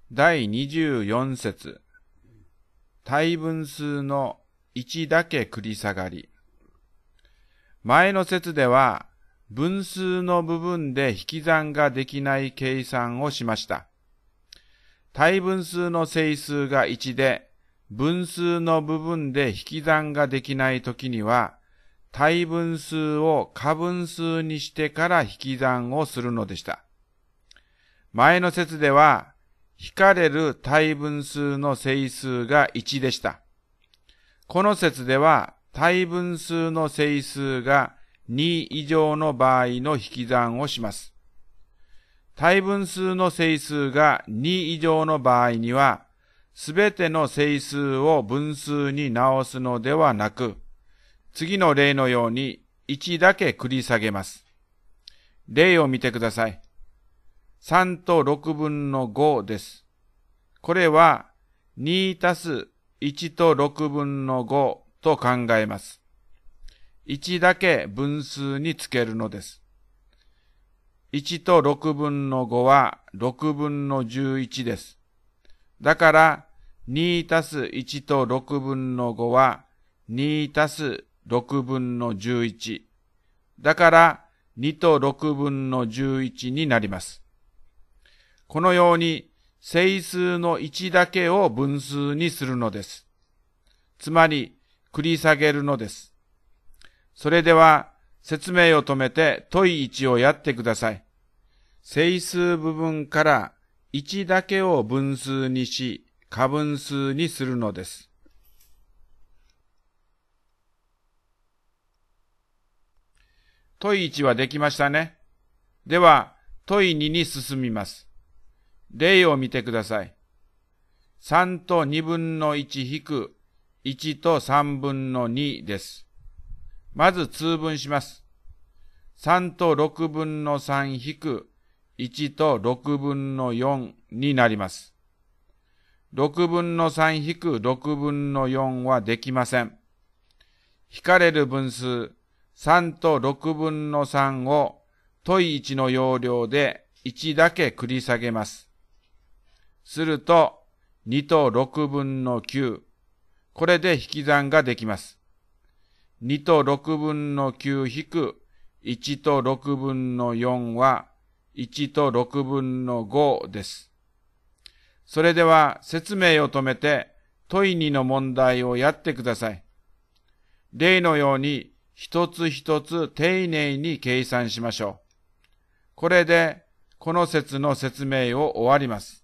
第24節。対分数の1だけ繰り下がり。前の節では、分数の部分で引き算ができない計算をしました。対分数の整数が1で、分数の部分で引き算ができないときには、対分数を可分数にしてから引き算をするのでした。前の節では、引かれる対分数の整数が1でした。この節では、対分数の整数が2以上の場合の引き算をします。対分数の整数が2以上の場合には、すべての整数を分数に直すのではなく、次の例のように1だけ繰り下げます。例を見てください。3と6分の5です。これは2たす1と6分の5と考えます。1だけ分数につけるのです。1と6分の5は6分の11です。だから2たす1と6分の5は2たす6分の11。だから2と6分の11になります。このように整数の1だけを分数にするのです。つまり繰り下げるのです。それでは説明を止めて問い1をやってください。整数部分から1だけを分数にし、可分数にするのです。問い1はできましたね。では、問い2に進みます。例を見てください。3と2分の1引く1と3分の2です。まず通分します。3と6分の3引く1と6分の4になります。6分の3引く6分の4はできません。引かれる分数3と6分の3を問い1の要領で1だけ繰り下げます。すると2と6分の9。これで引き算ができます。2と6分の9引く1と6分の4は1と6分の5です。それでは説明を止めて問い2の問題をやってください。例のように一つ一つ丁寧に計算しましょう。これでこの節の説明を終わります。